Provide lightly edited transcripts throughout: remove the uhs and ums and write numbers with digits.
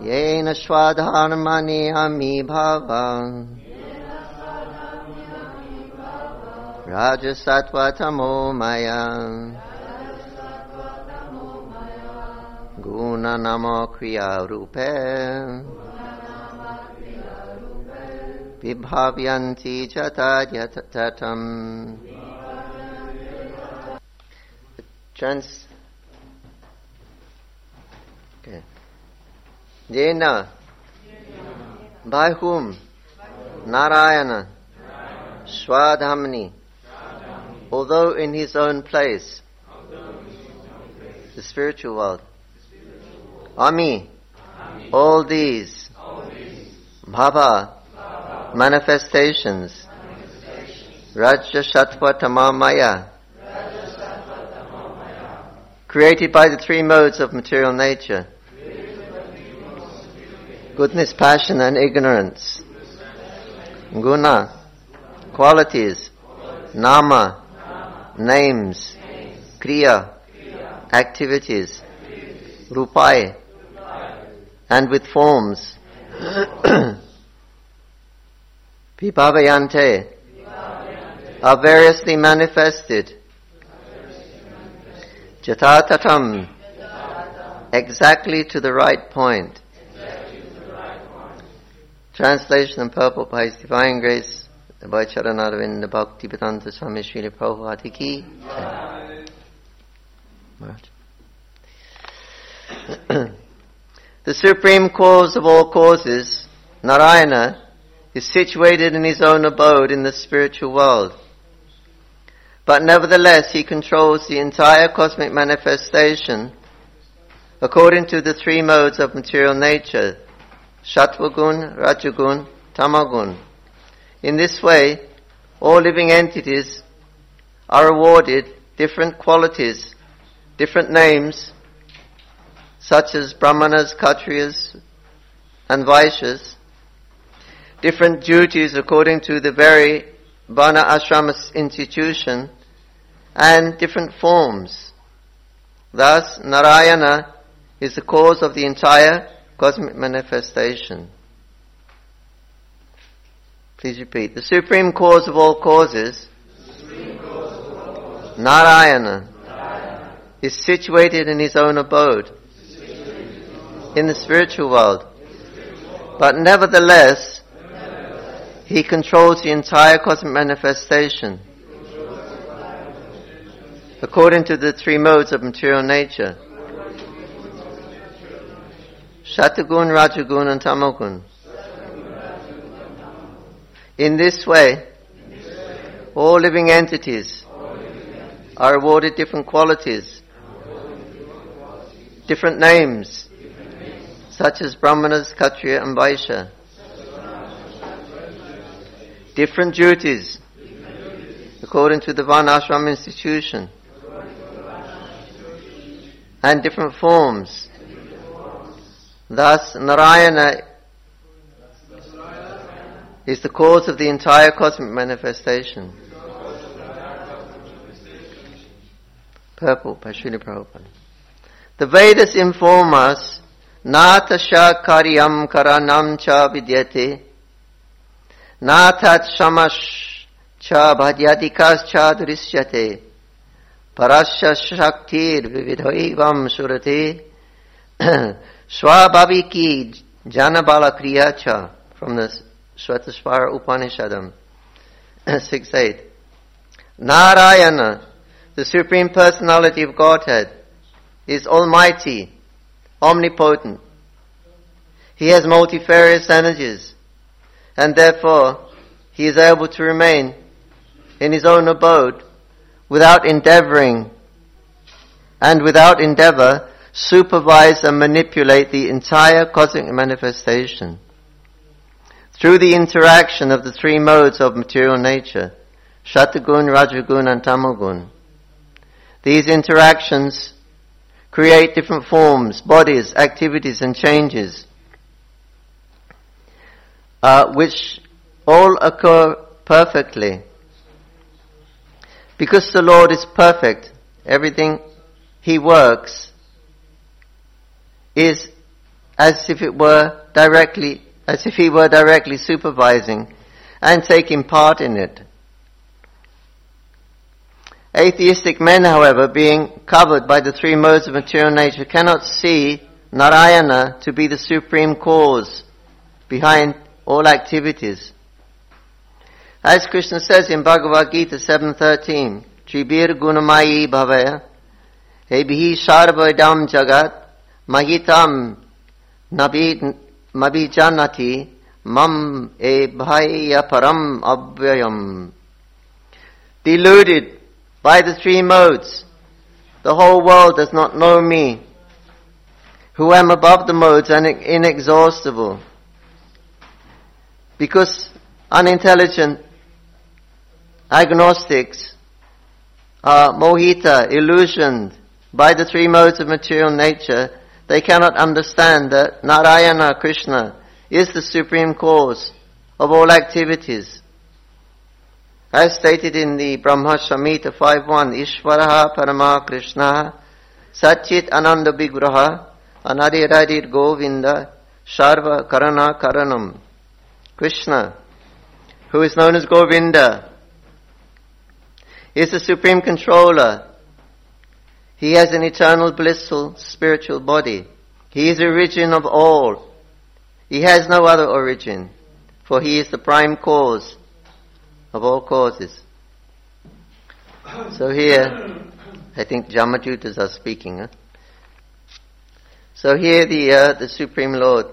Yena swadharmani ami bhava Rajasattva tamo maya Guna namo kriya rupe Vibhavyanti chatadhyatatam. Okay. Jena. By whom? Narayana. Swadhamni. Although in his own place. The spiritual world. Ami. All these. Bhava. Manifestations. Raja Sattva Tamamaya. Created by the three modes of material nature. Goodness, passion and ignorance. Guna. Qualities. Nama. Names. Kriya. Activities. Rupai. And with forms. Vibhavayante. Are variously manifested. Jatatatam. Exactly to the right point. Translation and purport by His Divine Grace by Charanaravinda Bhaktivedanta Swami Srila Prabhupada Ki. The supreme cause of all causes, Narayana, is situated in his own abode in the spiritual world. But nevertheless, he controls the entire cosmic manifestation according to the three modes of material nature, Sattvagun, Rajagun, Tamagun. In this way, all living entities are awarded different qualities, different names, such as Brahmanas, Kshatriyas, and Vaishyas, different duties according to the very Varna Ashrama institution, and different forms. Thus, Narayana is the cause of the entire cosmic manifestation. Please repeat. The supreme cause of all causes, Narayana, is situated in his own abode, in the spiritual world. But nevertheless, he controls the entire cosmic manifestation according to the three modes of material nature, Sattvagun, Rajagun and Tamagun. In this way, all living entities are awarded different qualities, different names, such as Brahmanas, Kshatriya and Vaishya, different duties according to the Varnashram institution, and different forms. Thus, Narayana is the cause of the entire cosmic manifestation. Purport by Srila Prabhupada. The Vedas inform us, Natasha karyam karanam cha vidyate, Natat shamash cha bhadyatikas cha drishyate, Parasya shaktir vividhoivam surate, Swabhaviki janabala kriya cha, from the Svetashvara Upanishadam 6.8. Narayana, the Supreme Personality of Godhead, is almighty, omnipotent. He has multifarious energies, and therefore he is able to remain in his own abode without endeavoring, and without endeavor supervise and manipulate the entire cosmic manifestation. Through the interaction of the three modes of material nature, Sattvagun, Rajagun and Tamagun. These interactions create different forms, bodies, activities and changes, which all occur perfectly. Because the Lord is perfect, everything He works is as if he were directly supervising and taking part in it. Atheistic men, however, being covered by the three modes of material nature, cannot see Narayana to be the supreme cause behind all activities. As Krishna says in Bhagavad Gita 7:13, Tribir gunamayi bhavaya, ebhi sarvadam jagat, mahitam mabhijanati, mam ebhaya param abhyayam. Deluded by the three modes, the whole world does not know me, who am above the modes and inexhaustible. Because unintelligent agnostics are mohita, illusioned by the three modes of material nature, they cannot understand that Narayana, Krishna, is the supreme cause of all activities. As stated in the Brahma Samhita 5.1, Ishvaraha Parama Krishna Satchit Ananda Vigraha Anadiradir Govinda Sarva Karana Karanam. Krishna, who is known as Govinda, is the supreme controller. He has an eternal blissful spiritual body. He is the origin of all. He has no other origin, for he is the prime cause of all causes. So here, I think Jamajutas are speaking. Huh? So here the Supreme Lord,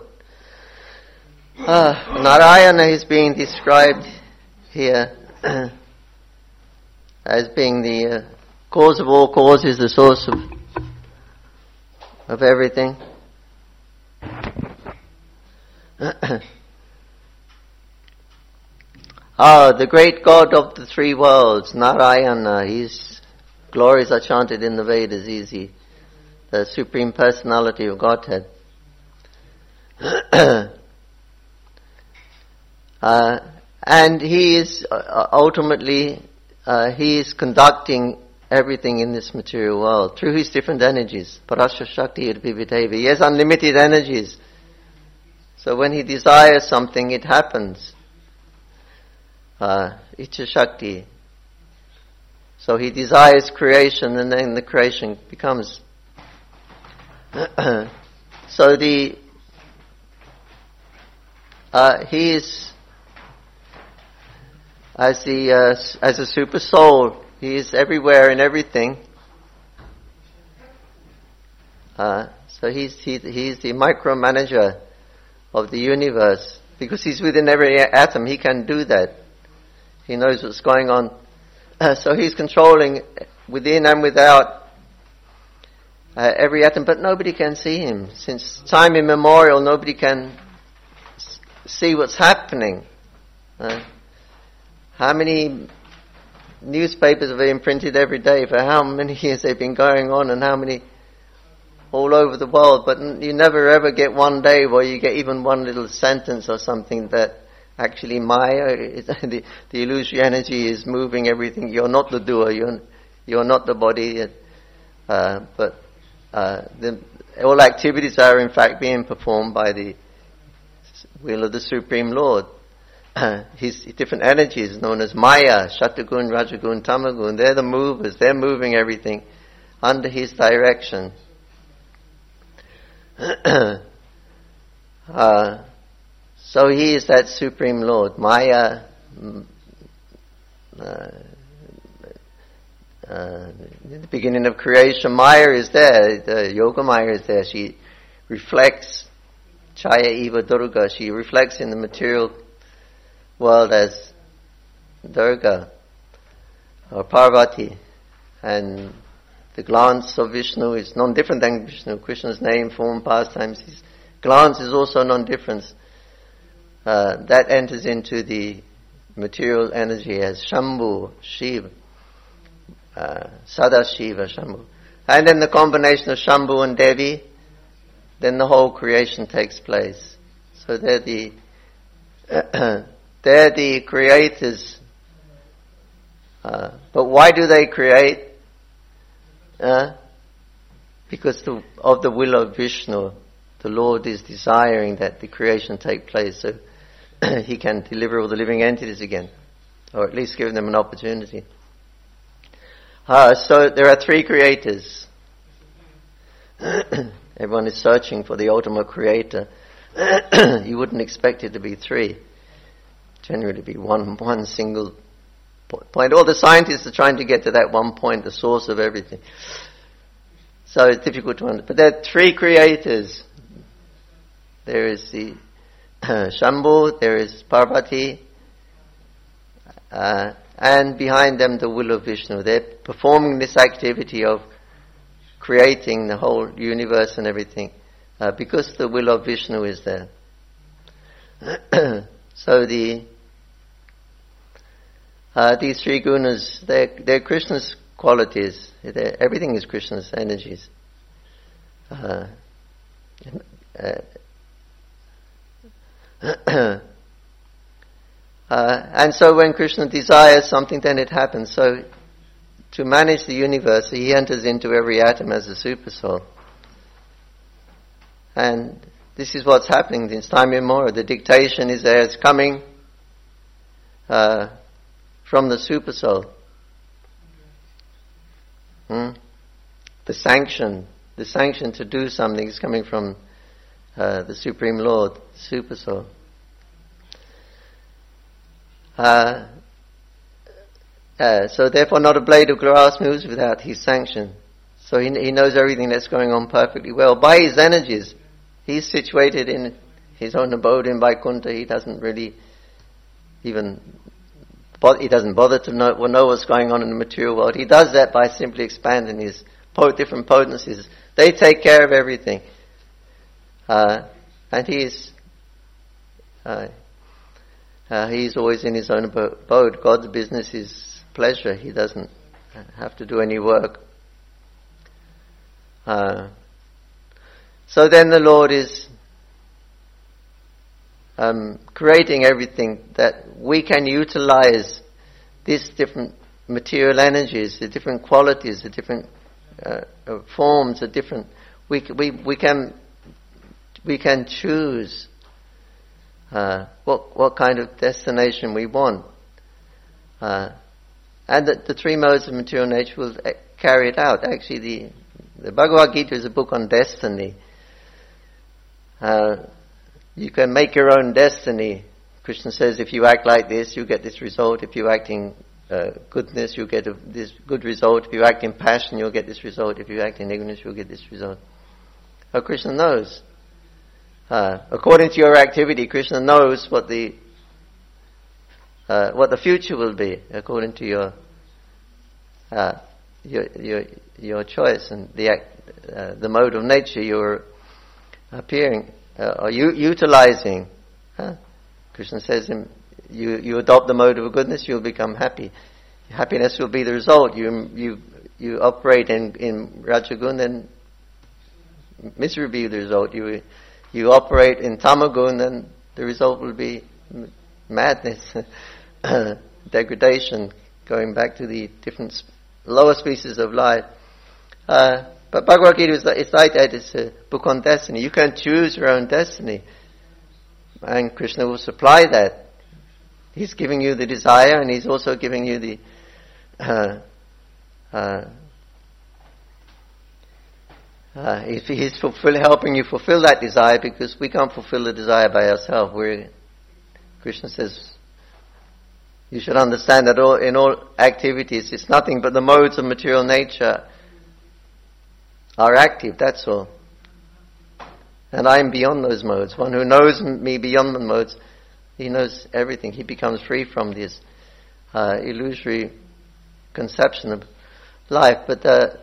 Narayana is being described here as being the cause of all causes, the source of everything. The great God of the three worlds, Narayana, his glories are chanted in the Vedas, he's the Supreme Personality of Godhead. And he is ultimately, he is conducting everything in this material world through his different energies. Parasya Shakti Advivitevi. He has unlimited energies. So when he desires something, it happens. Icha Shakti. So he desires creation, and then the creation becomes. So he is as a super soul. He is everywhere in everything. So he's the micromanager of the universe, because he's within every atom. He can do that. He knows what's going on. So he's controlling within and without every atom, but nobody can see him. Since time immemorial, nobody can see what's happening. How many newspapers have been printed every day? For how many years they've been going on, and how many all over the world? But you never ever get one day where you get even one little sentence or something that actually Maya, the illusory energy is moving everything. You're not the doer, you're not the body, but all activities are in fact being performed by the will of the Supreme Lord. His different energies known as Maya, Shatagun, Rajagun, Tamagun, they're the movers, they're moving everything under his direction. So he is that Supreme Lord. Maya, in the beginning of creation, Maya is there, the Yoga Maya is there. She reflects, Chaya Eva Durga, she reflects in the material world as Durga or Parvati, and the glance of Vishnu is non-different than Vishnu. Krishna's name, form, pastimes, his glance is also non-different. That enters into the material energy as Shambhu, Shiva, Sadashiva, Shambhu. And then the combination of Shambhu and Devi, then the whole creation takes place. So they're the they're the creators. But why do they create? Because of the will of Vishnu. the Lord is desiring that the creation take place so He can deliver all the living entities again, or at least give them an opportunity. So there are three creators. Everyone is searching for the ultimate creator. You wouldn't expect it to be three. Generally be one single point. All the scientists are trying to get to that one point, the source of everything. So it's difficult to understand. But there are three creators. There is the Shambhu, there is Parvati, and behind them the will of Vishnu. They're performing this activity of creating the whole universe and everything, because the will of Vishnu is there. So these three gunas, they're Krishna's qualities. Everything is Krishna's energies. And so when Krishna desires something, then it happens. So to manage the universe, he enters into every atom as a super soul. And this is what's happening this time immemorial. The dictation is there, it's coming from the super soul. The sanction to do something is coming from the Supreme Lord, super soul. So therefore not a blade of grass moves without his sanction. So he knows everything that's going on perfectly well. By his energies, he's situated in his own abode in Vaikuntha. He doesn't really he doesn't bother to know what's going on in the material world. He does that by simply expanding his different potencies. They take care of everything. And he's always in his own abode. God's business is pleasure. He doesn't have to do any work. So then the Lord is creating everything that we can utilize these different material energies, the different qualities, the different forms, the different. We can choose what kind of destination we want, and the three modes of material nature will carry it out. Actually, the Bhagavad Gita is a book on destiny. You can make your own destiny. Krishna says, if you act like this, you get this result. If you act in goodness, you get this good result. If you act in passion, you'll get this result. If you act in ignorance, you'll get this result. Oh, Krishna knows. According to your activity, Krishna knows what the future will be, according to your choice and the mode of nature you're appearing or utilizing. Krishna says, you adopt the mode of goodness, you'll become happy. Happiness will be the result. You operate in Rajagun, then misery will be the result. You operate in Tamagun, then the result will be madness, degradation, going back to the different lower species of life. But Bhagavad Gita it's like that. It's a book on destiny. You can choose your own destiny, and Krishna will supply that. He's giving you the desire, and he's also giving you the he's helping you fulfill that desire, because we can't fulfill the desire by ourselves. Krishna says, you should understand that in all activities, it's nothing but the modes of material nature are active, that's all. And I'm beyond those modes. One who knows me beyond the modes, he knows everything. He becomes free from this illusory conception of life. But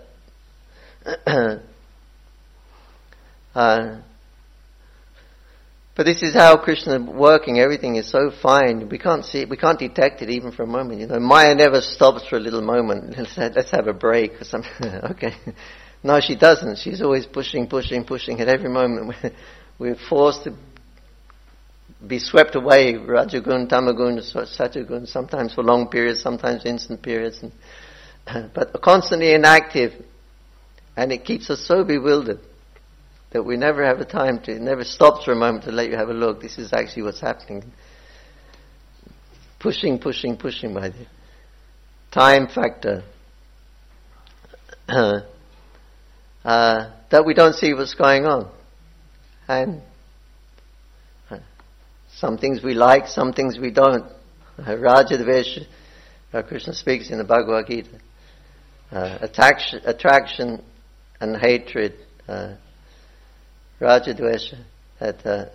this is how Krishna is working. Everything is so fine. We can't see it. We can't detect it even for a moment. Maya never stops for a little moment. Let's have a break or something. Okay. No, she doesn't. She's always pushing. At every moment we're forced to be swept away. Rajagun, Tamagun, Satagun, sometimes for long periods, sometimes instant periods. But constantly inactive. And it keeps us so bewildered that we never have a time to, it never stops for a moment to let you have a look. This is actually what's happening. Pushing by the time factor. That we don't see what's going on. And some things we like, some things we don't. Raja Dvesha, Krishna speaks in the Bhagavad Gita. Attraction and hatred. Raja Dvesha. That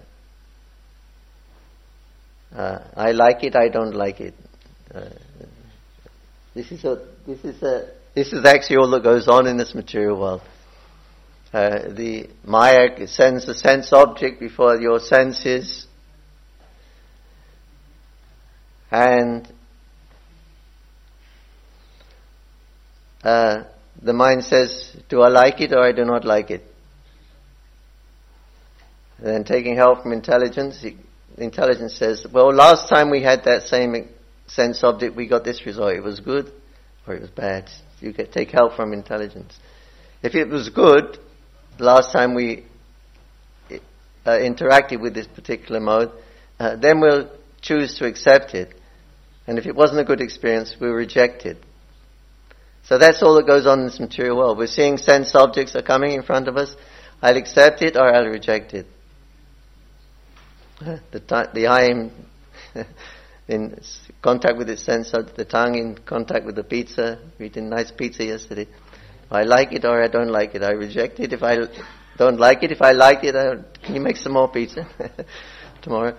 I like it, I don't like it. This is actually all that goes on in this material world. The Maya sends the sense object before your senses, and the mind says, do I like it or I do not like it? And then taking help from intelligence, intelligence says, well, last time we had that same sense object, we got this result. It was good or it was bad. You take help from intelligence. If it was good, last time we interacted with this particular mode, then we'll choose to accept it. And if it wasn't a good experience, we'll reject it. So that's all that goes on in this material world. We're seeing sense objects are coming in front of us. I'll accept it or I'll reject it. The eye in contact with its sense, the tongue in contact with the pizza. We did a nice pizza yesterday. I like it or I don't like it. I reject it if I don't like it. If I like it, can you make some more pizza tomorrow?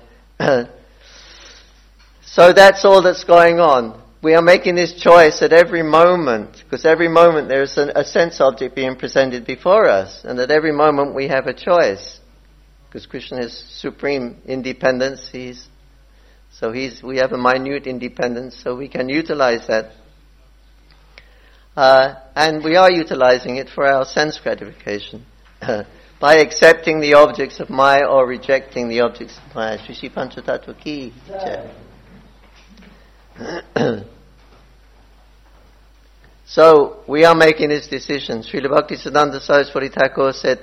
So that's all that's going on. We are making this choice at every moment, because every moment there is a sense object being presented before us, and at every moment we have a choice. Because Krishna is supreme independence, we have a minute independence, so we can utilize that. And we are utilizing it for our sense gratification. By accepting the objects of Maya or rejecting the objects of Maya. Shri Shri Panchatattva ki jai. So, we are making this decision. Srila Bhaktisiddhanta Saraswati Thakur said,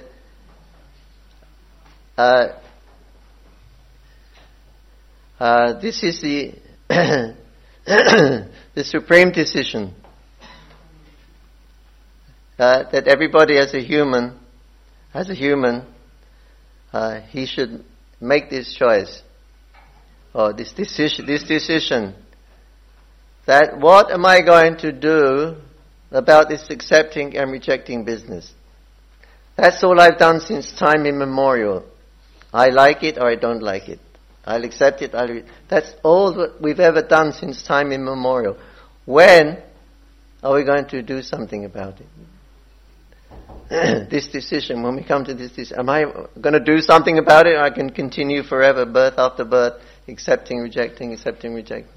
this is the the supreme decision that everybody as a human, he should make this choice or this decision. That what am I going to do about this accepting and rejecting business? That's all I've done since time immemorial. I like it or I don't like it. I'll accept it. That's all that we've ever done since time immemorial. When are we going to do something about it? This decision, when we come to this decision, am I going to do something about it, or I can continue forever, birth after birth, accepting, rejecting, accepting, rejecting?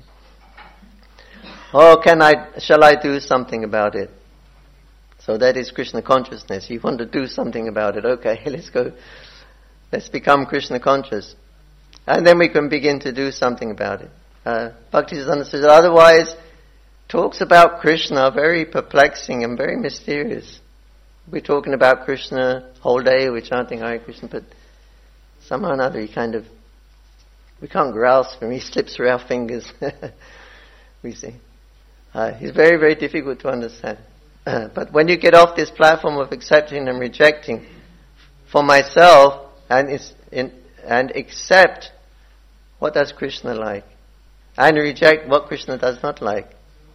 Or shall I do something about it? So that is Krishna consciousness. You want to do something about it. Okay, let's go. Let's become Krishna conscious. And then we can begin to do something about it. Bhaktisiddhanta says, otherwise, talks about Krishna are very perplexing and very mysterious. We're talking about Krishna whole day, we're chanting Hare Krishna, but somehow or another we can't grasp him. He slips through our fingers. We see. He's very, very difficult to understand. But when you get off this platform of accepting and rejecting for myself and accept what does Krishna like and reject what Krishna does not like,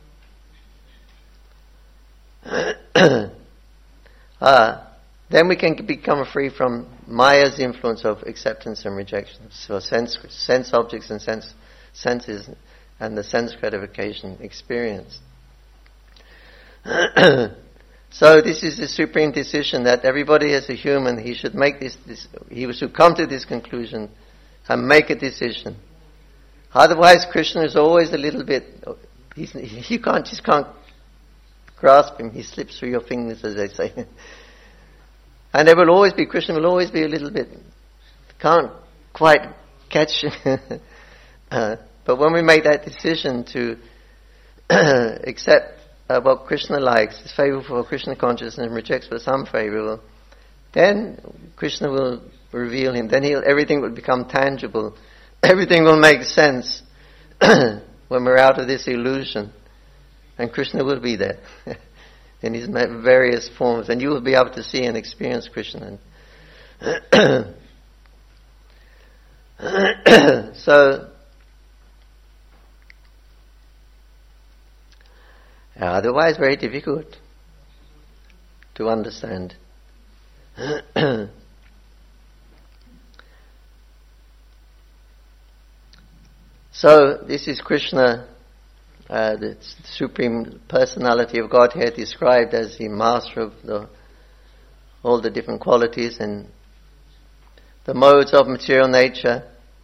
then we can become free from Maya's influence of acceptance and rejection. So sense objects and senses and the sense gratification experience. So this is the supreme decision that everybody as a human, he should make he should come to this conclusion and make a decision. Otherwise Krishna is always a little bit, you just can't grasp him. He slips through your fingers, as they say. And Krishna will always be a little bit, can't quite catch. But when we make that decision to accept what Krishna likes, is favourable for Krishna consciousness and rejects what's unfavourable, then Krishna will reveal him. Then everything will become tangible. Everything will make sense when we're out of this illusion. And Krishna will be there in his various forms. And you will be able to see and experience Krishna. So, otherwise very difficult to understand. So, this is Krishna, the Supreme Personality of Godhead, described as the master of all the different qualities and the modes of material nature.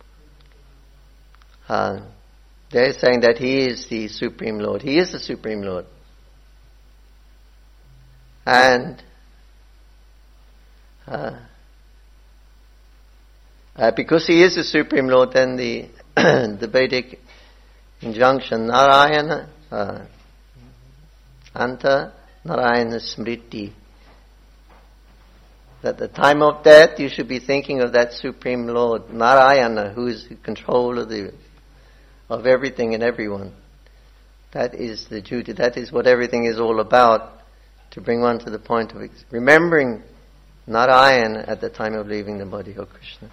They're saying that He is the Supreme Lord. He is the Supreme Lord. And because He is the Supreme Lord, then the the Vedic injunction, Narayana, Anta Narayana Smriti, that at the time of death you should be thinking of that Supreme Lord, Narayana, who is in control of everything and everyone. That is the duty, that is what everything is all about, to bring one to the point of remembering Narayan at the time of leaving the body of Krishna.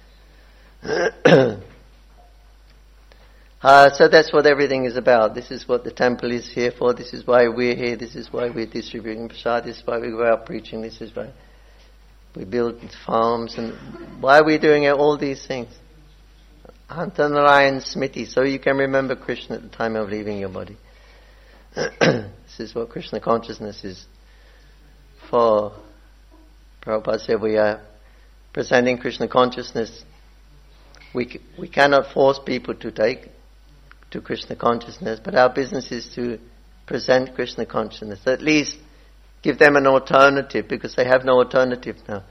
So that's what everything is about. This is what the temple is here for. This is why we're here. This is why we're distributing prasad. This is why we go out preaching. This is why we build farms. And why are we doing all these things? Anta Narayan Smriti, so you can remember Krishna at the time of leaving your body. This is what Krishna consciousness is for. Prabhupada said we are presenting Krishna consciousness. We cannot force people to take to Krishna consciousness, but our business is to present Krishna consciousness. At least give them an alternative, because they have no alternative now.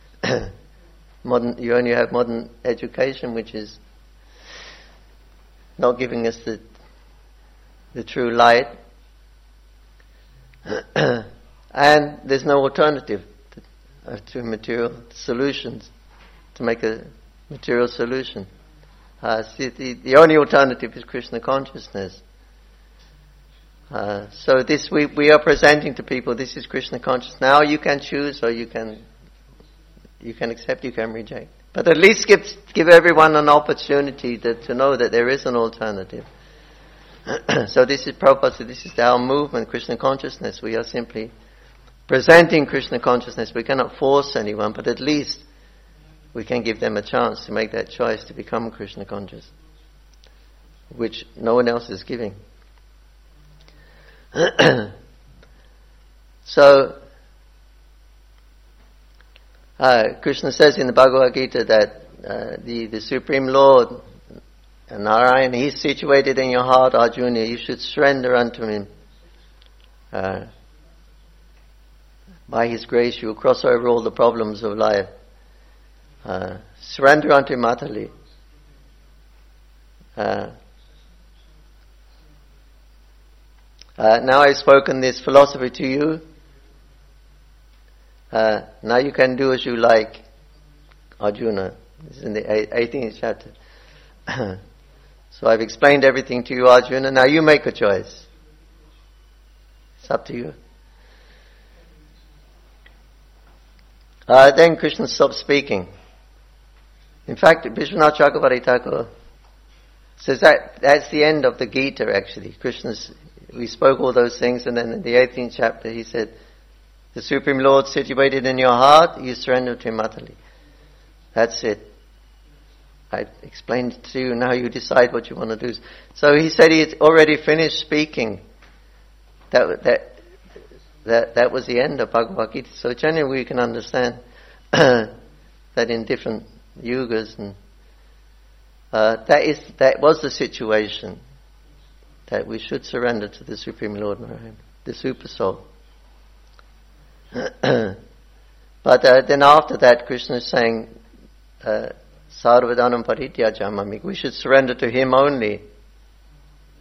You only have modern education, which is not giving us the true light. And there's no alternative to material solutions, to make a material solution. The only alternative is Krishna consciousness. So this we are presenting to people, this is Krishna consciousness. Now you can choose, or you can accept, you can reject. But at least give everyone an opportunity to know that there is an alternative. So this is Prabhupada, so this is our movement, Krishna consciousness. We are simply presenting Krishna consciousness. We cannot force anyone, but at least we can give them a chance to make that choice to become Krishna conscious, which no one else is giving. So, Krishna says in the Bhagavad Gita that the Supreme Lord, Narayana, He is situated in your heart, Arjuna. You should surrender unto Him. By His grace you will cross over all the problems of life. Surrender unto Him utterly. Now I've spoken this philosophy to you. Now you can do as you like, Arjuna. This is in the 18th chapter. So I've explained everything to you, Arjuna. Now you make a choice. It's up to you. Then Krishna stops speaking. In fact, Vishwanath Chakravarti Thakur says that's the end of the Gita actually. We spoke all those things, and then in the 18th chapter he said, the Supreme Lord situated in your heart, you surrender to Him utterly. That's it. I explained to you, now you decide what you want to do. So he said he had already finished speaking. That was the end of Bhagavad Gita. So generally we can understand that in different yugas, and that was the situation, that we should surrender to the Supreme Lord Narayana, the Super Soul. But then after that, Krishna is saying, Sarvadanam Parityajamami, we should surrender to Him only.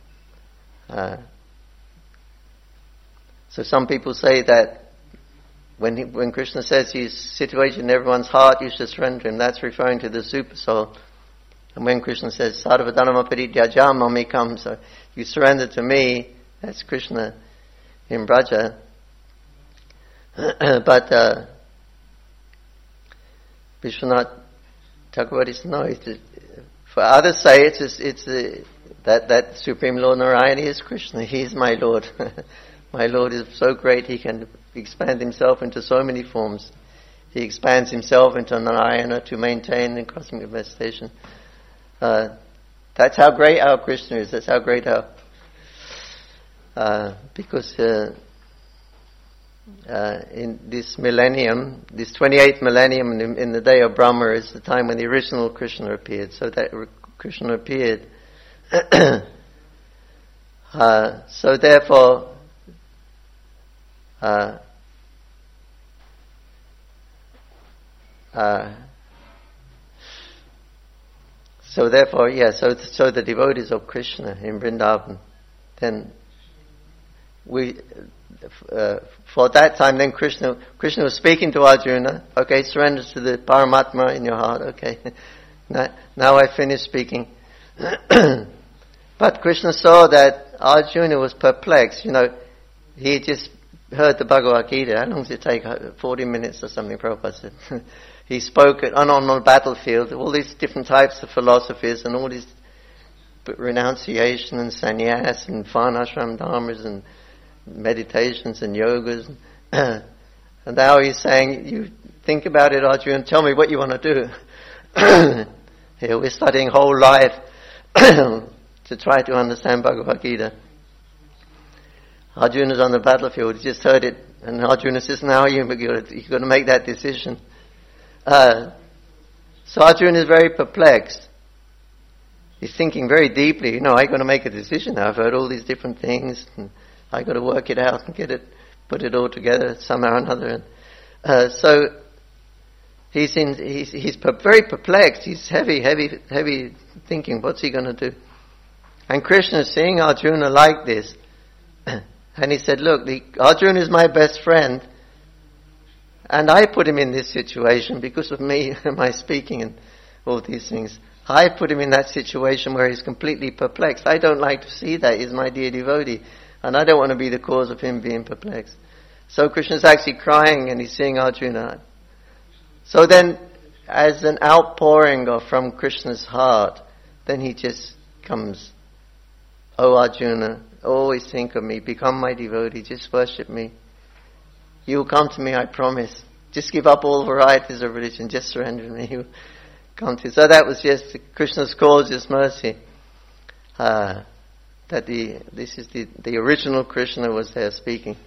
So some people say that when Krishna says he's situated in everyone's heart, you should surrender him, that's referring to the super soul. And when Krishna says, Sarvadhanama Parityajya Mamikam, so you surrender to me, that's Krishna in Braja. But Vishwanath Chakravarti says, no, for others say that Supreme Lord Narayana is Krishna, he is my Lord. My Lord is so great, he can expand himself into so many forms. He expands himself into Narayana to maintain the cosmic manifestation. That's how great our Krishna is. That's how great our... because in this millennium, this 28th millennium in the day of Brahma is the time when the original Krishna appeared. So that Krishna appeared. So therefore... so therefore, so the devotees of Krishna in Vrindavan, then for that time, then Krishna was speaking to Arjuna. Okay, surrender to the Paramatma in your heart. Okay, now I finished speaking. But Krishna saw that Arjuna was perplexed. He just heard the Bhagavad Gita. How long does it take? 40 minutes or something, Prabhupada said. He spoke on the battlefield, all these different types of philosophies and all these renunciation and sannyas and varnashram dharmas and meditations and yogas. And now he's saying, you think about it, Arjuna, tell me what you want to do. Here we're studying whole life to try to understand Bhagavad Gita. Arjuna's on the battlefield, he just heard it, and Arjuna says, now you've got to make that decision. So Arjuna is very perplexed. He's thinking very deeply, I've got to make a decision now. I've heard all these different things, and I've got to work it out and put it all together somehow or another. So he's very perplexed. He's heavy thinking, what's he going to do? And Krishna is seeing Arjuna like this. And he said, look, Arjuna is my best friend, and I put him in this situation because of me, my speaking and all these things. I put him in that situation where he's completely perplexed. I don't like to see that. He's my dear devotee, and I don't want to be the cause of him being perplexed. So Krishna's actually crying and he's seeing Arjuna. So then, as an outpouring from Krishna's heart, then he just comes, oh Arjuna, always think of me, become my devotee, just worship me. You will come to me, I promise. Just give up all varieties of religion, just surrender to me. You will come to. So that was just Krishna's cause, just mercy. This is the original Krishna was there speaking.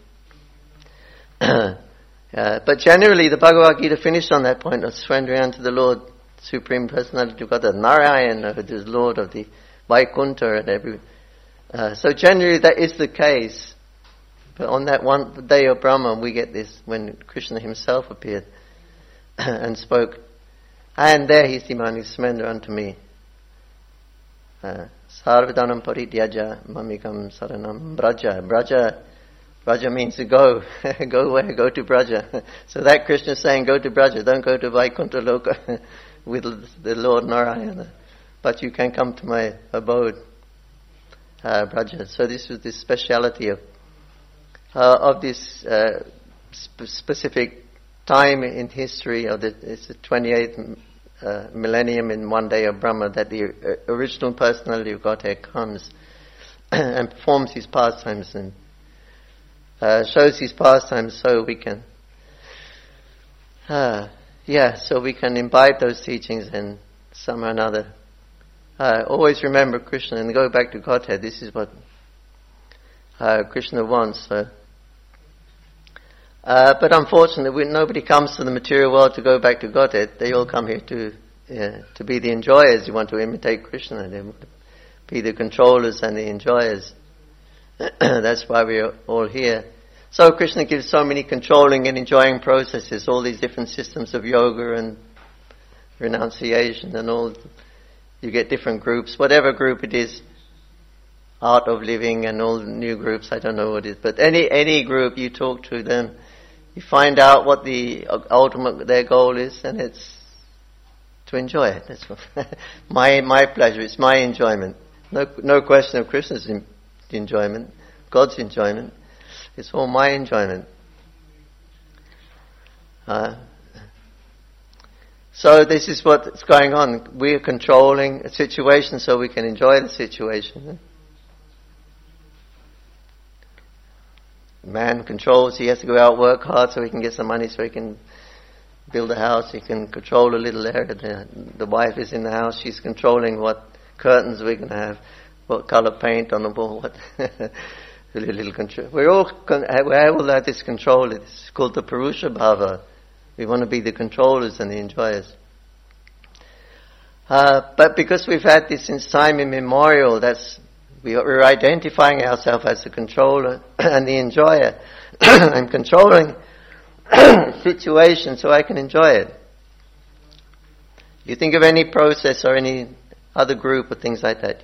But generally the Bhagavad Gita finished on that point of surrendering unto the Lord, Supreme Personality of Godhead, Narayana, who is Lord of the Vaikuntha and every. So generally that is the case. But on that one day of Brahma, we get this when Krishna himself appeared and spoke. And there he's demanding surrender unto me. Sarvadhanam parityaja mamikam saranam braja. Braja means to go. Go where? Go to Braja. So that Krishna is saying, go to Braja. Don't go to Vaikuntha Loka with the Lord Narayana. But you can come to my abode, Braja. So this was the speciality of this specific time in history of it's the 28th millennium in one day of Brahma that the original personality of Godhead comes and performs his pastimes and shows his pastimes so we can so we can imbibe those teachings and somehow or another always remember Krishna and go back to Godhead. This is what Krishna wants. But unfortunately, nobody comes to the material world to go back to Godhead. They all come here to be the enjoyers. You want to imitate Krishna. They want to be the controllers and the enjoyers. That's why we are all here. So Krishna gives so many controlling and enjoying processes, all these different systems of yoga and renunciation and all. You get different groups, whatever group it is. Art of living and all the new groups, I don't know what it is. But any group you talk to them, you find out what the ultimate, their goal is, and it's to enjoy it. That's what my pleasure, it's my enjoyment. No question of Krishna's enjoyment, God's enjoyment. It's all my enjoyment. So this is what's going on. We are controlling a situation so we can enjoy the situation. Man controls, he has to go out, work hard so he can get some money, so he can build a house, he can control a little area. The wife is in the house, she's controlling what curtains we're going to have, what colour paint on the wall, what little control. We all have this control. It's called the Purusha Bhava. We want to be the controllers and the enjoyers. But because we've had this since time immemorial, we're identifying ourselves as the controller and the enjoyer. I'm controlling situation so I can enjoy it. You think of any process or any other group or things like that,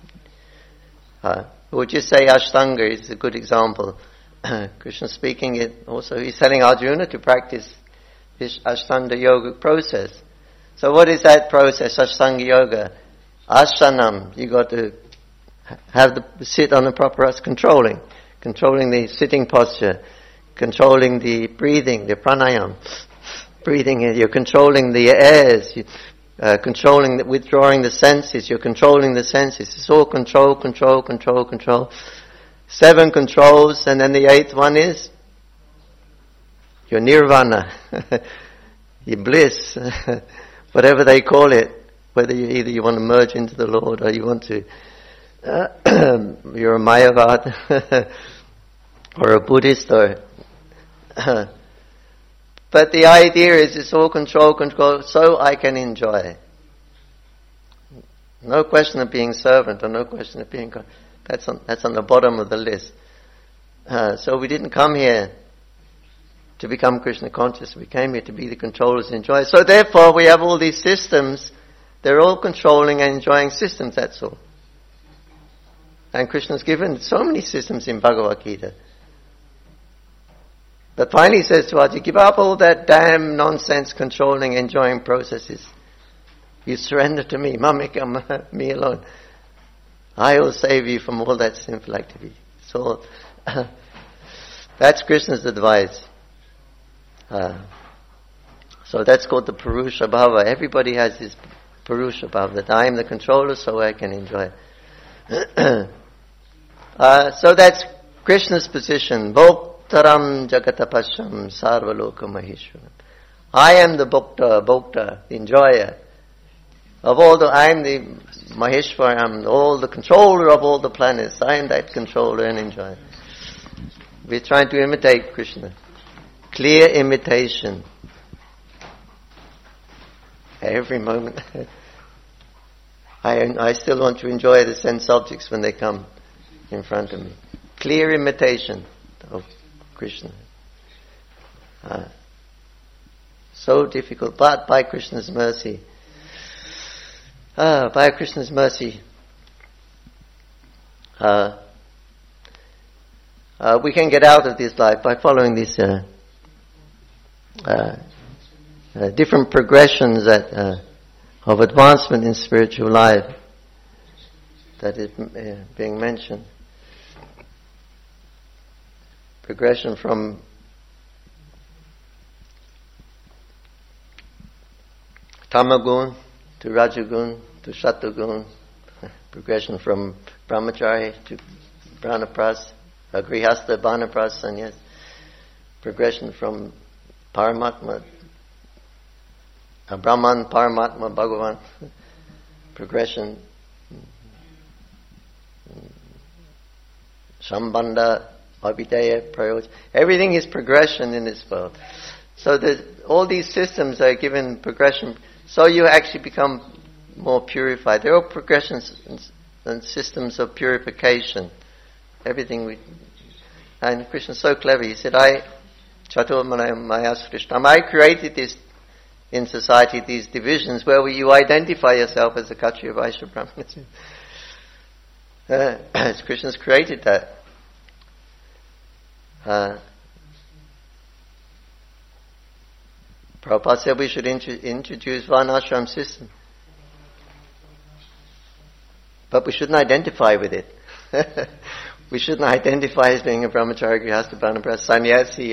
we'll just say Ashtanga is a good example. Krishna speaking it also, he's telling Arjuna to practice this Ashtanga yoga process. So what is that process, Ashtanga yoga? Asanam, you got to sit on the proper controlling the sitting posture, controlling the breathing, the pranayam, breathing. You're controlling the airs, controlling withdrawing the senses. You're controlling the senses. It's all control. 7 controls, and then the 8th one is your nirvana, your bliss, whatever they call it. Whether you want to merge into the Lord or you want to. You're a Mayavad or a Buddhist but the idea is it's all control so I can enjoy. No question of being servant or no question of being God. That's on the bottom of the list. So we didn't come here to become Krishna conscious. We came here to be the controllers and enjoyers. So therefore we have all these systems. They're all controlling and enjoying systems, that's all. And Krishna's given so many systems in Bhagavad Gita. But finally he says to Arjuna, give up all that damn nonsense controlling, enjoying processes. You surrender to me, Mamika, me alone. I will save you from all that sinful activity. So, that's Krishna's advice. So that's called the Purusha Bhava. Everybody has this Purusha Bhava, that I am the controller so I can enjoy it. So that's Krishna's position. Bhoktaram Jagatapasham Sarvaloka Maheshwaram. I am the Bhokta, the enjoyer of all I am the Maheshwar, I am all the controller of all the planets. I am that controller and enjoyer. We're trying to imitate Krishna. Clear imitation. Every moment. I still want to enjoy the sense objects when they come in front of me. Clear imitation of Krishna. So difficult, but by Krishna's mercy. By Krishna's mercy, we can get out of this life by following these different progressions of advancement in spiritual life that is being mentioned. Progression from Tamagun to Rajagun to Satagun, progression from Brahmachari to Brahmapras, Grihastha, Banapras, Sannyas, progression from Paramatma, Brahman, Paramatma, Bhagavan, progression, Sambandha, Abhidaya, Prayoja. Everything is progression in this world. So all these systems are given progression. So you actually become more purified. They're all progressions and systems of purification. Everything and Krishna's so clever. He said, I created this in society, these divisions where you identify yourself as a Kshatriya, Vaishya, Brahmana. Krishna's created that. Prabhupada said we should introduce Varnashram system. But we shouldn't identify with it. We shouldn't identify as being a brahmachari, grihastha, vanaprastha, sannyasi.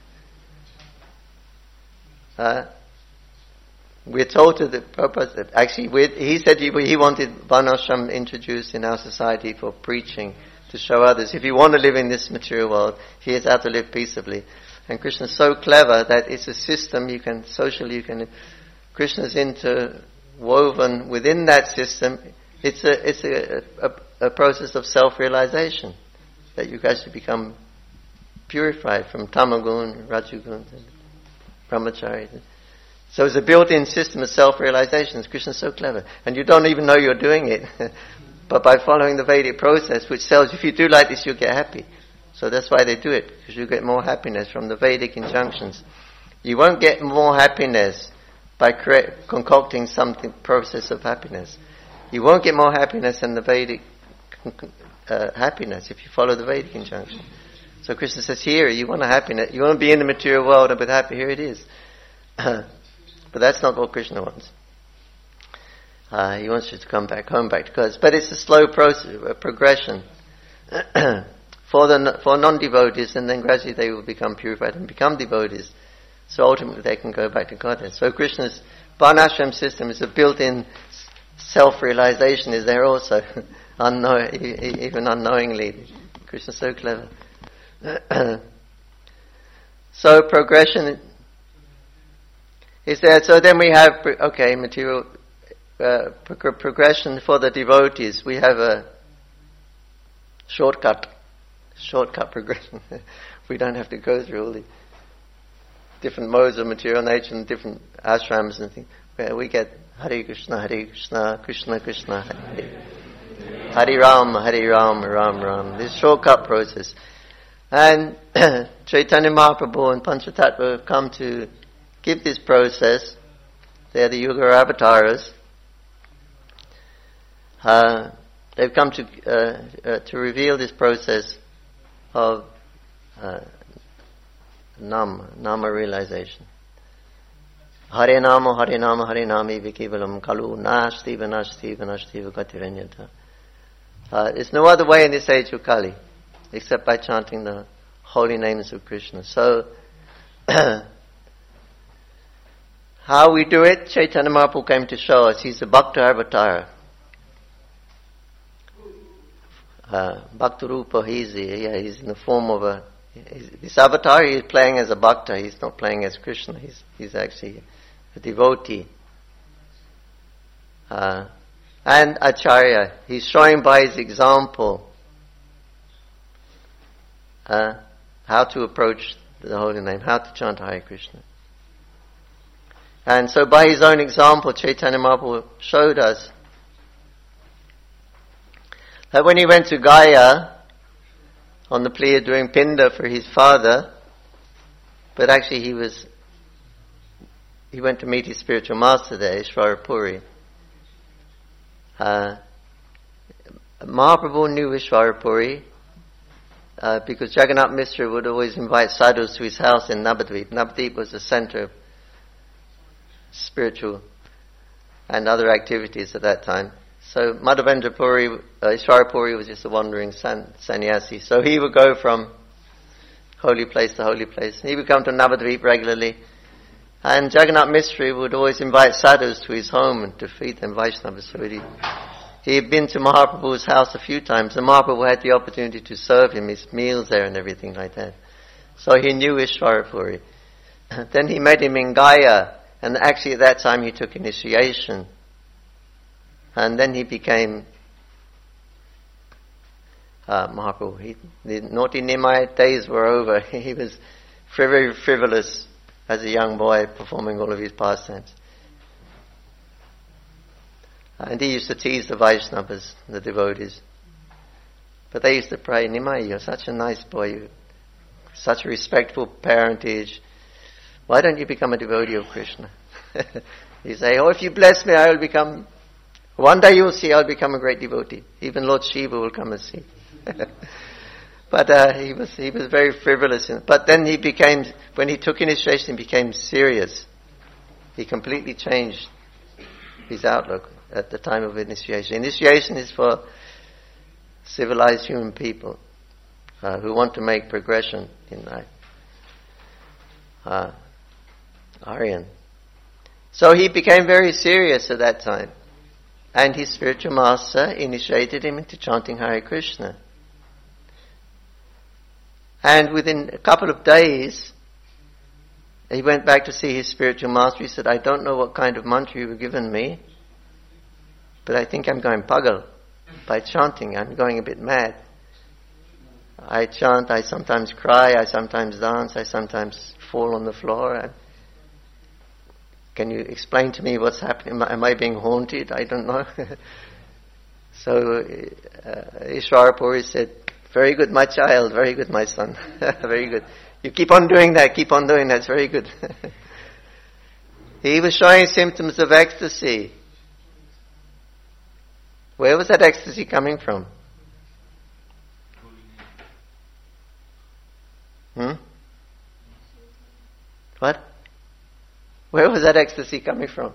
We're told to the Prabhupada, actually he said he wanted Varnashram introduced in our society for preaching, to show others, if you want to live in this material world, here's how to live peaceably. And Krishna's so clever that it's a system Krishna's interwoven within that system. It's a process of self-realization, that you actually become purified from tamagun, rajagun, and brahmachari. So it's a built-in system of self-realization. Krishna's so clever. And you don't even know you're doing it. But by following the Vedic process, which tells you if you do like this, you'll get happy. So that's why they do it, because you get more happiness from the Vedic injunctions. You won't get more happiness by concocting something process of happiness. You won't get more happiness than the Vedic happiness if you follow the Vedic injunction. So Krishna says, here, you want a happiness, you want to be in the material world and be happy, here it is. But that's not what Krishna wants. He wants you to come back home, back to God. But it's a slow process, a progression for non-devotees, and then gradually they will become purified and become devotees. So ultimately they can go back to Godhead. So Krishna's Varnashram system is a built-in self-realization is there also, even unknowingly. Krishna's so clever. So progression is there. So then we have, material progression for the devotees. We have a shortcut progression. We don't have to go through all the different modes of material nature and different ashrams and things. Where we get Hare Krishna, Krishna Krishna, Hare Ram, Ram Ram. This shortcut process. And Chaitanya Mahaprabhu and Panchatattva have come to give this process. They're the Yuga avatars. They've come to reveal this process of nama realization. Hare Nama, Hare Nama, Hare Nami Vikivalam Kalu Nashti Vanashti Vanashti Vagatiranyata. There's no other way in this age of Kali except by chanting the holy names of Krishna. So, how we do it, Chaitanya Mahaprabhu came to show us. He's a Bhakta avatar. Bhakta Rupa, he's in the form of this avatar. He's playing as a Bhakta. He's not playing as Krishna. He's actually a devotee. And Acharya, he's showing by his example how to approach the holy name, how to chant Hare Krishna. And so by his own example, Chaitanya Mahaprabhu showed us that when he went to Gaya on the plea of doing Pinda for his father, but actually he went to meet his spiritual master there, Ishvara Puri. Mahaprabhu knew Ishvara Puri because Jagannath Mishra would always invite sadhus to his house in Navadvip. Navadvip was the center of spiritual and other activities at that time. So Madhavendra Puri, Ishvara Puri was just a wandering sannyasi. So he would go from holy place to holy place. He would come to Navadvip regularly. And Jagannath Mishra would always invite sadhus to his home and to feed them Vaishnavas. So he had been to Mahaprabhu's house a few times, and Mahaprabhu had the opportunity to serve him his meals there and everything like that. So he knew Ishvara Puri. Then he met him in Gaya, and actually at that time he took initiation. And then he became Mahaprabhu. The naughty Nimai days were over. He was very frivolous as a young boy, performing all of his pastimes. And he used to tease the Vaishnavas, the devotees. But they used to pray, Nimai, you're such a nice boy, such a respectful parentage. Why don't you become a devotee of Krishna? He say, if you bless me, I will become... One day you'll see I'll become a great devotee. Even Lord Shiva will come and see. But he was very frivolous. But then when he took initiation, he became serious. He completely changed his outlook at the time of initiation. Initiation is for civilized human people who want to make progression in life. Aryan. So he became very serious at that time. And his spiritual master initiated him into chanting Hare Krishna. And within a couple of days, he went back to see his spiritual master. He said, I don't know what kind of mantra you were given me, but I think I'm going pagal by chanting. I'm going a bit mad. I chant, I sometimes cry, I sometimes dance, I sometimes fall on the floor. Can you explain to me what's happening? Am I being haunted? I don't know. So Ishwara Puri said, very good, my child, very good, my son. Very good. You keep on doing that, it's very good. He was showing symptoms of ecstasy. Where was that ecstasy coming from? What? Where was that ecstasy coming from?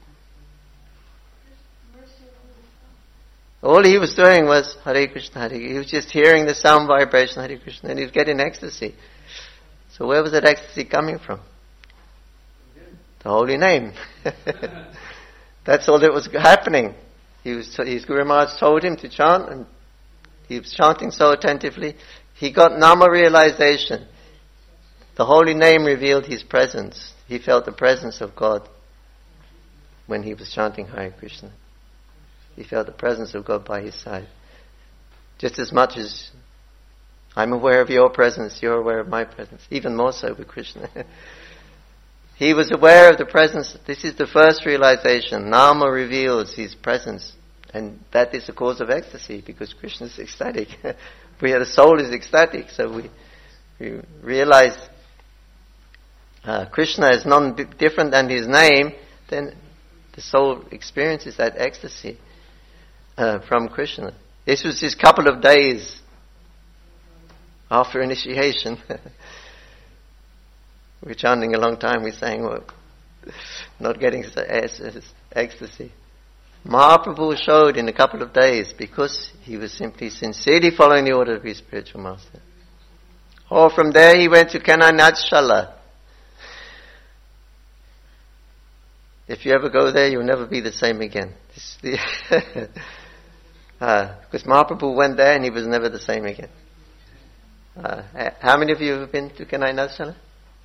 All he was doing was Hare Krishna, Hare Krishna. He was just hearing the sound vibration, Hare Krishna, and he was getting ecstasy. So where was that ecstasy coming from? The holy name. That's all that was happening. His Guru Maharaj told him to chant, and he was chanting so attentively. He got Nama realization. The holy name revealed his presence. He felt the presence of God when he was chanting Hare Krishna. He felt the presence of God by his side. Just as much as I'm aware of your presence, you're aware of my presence. Even more so with Krishna. He was aware of the presence. This is the first realization. Nama reveals his presence. And that is the cause of ecstasy, because Krishna is ecstatic. The soul is ecstatic. So we realize Krishna is none different than his name, then the soul experiences that ecstasy from Krishna. This was just a couple of days after initiation. We're chanting a long time, we're saying, well, not getting ecstasy. Mahaprabhu showed in a couple of days because he was simply sincerely following the order of his spiritual master. Or from there he went to Kananatshala. If you ever go there, you'll never be the same again. Because Mahaprabhu went there and he was never the same again. How many of you have been to Kananatshala?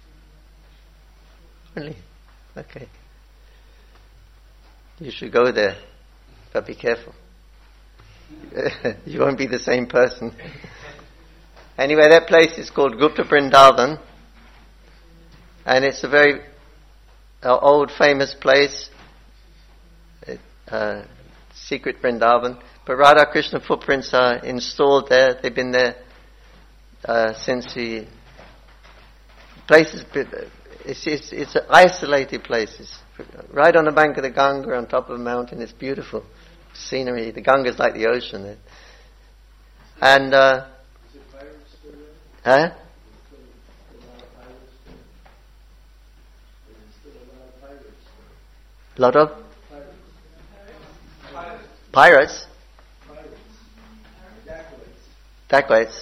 Only? Okay. You should go there, but be careful. You won't be the same person. Anyway, that place is called Gupta Vrindavan, and it's a very old famous place, secret Vrindavan. But Radha Krishna footprints are installed there. They've been there since the place is. It's an isolated place. It's right on the bank of the Ganga, on top of a mountain. It's beautiful scenery. The Ganga is like the ocean. And a lot of pirates. Dacoits.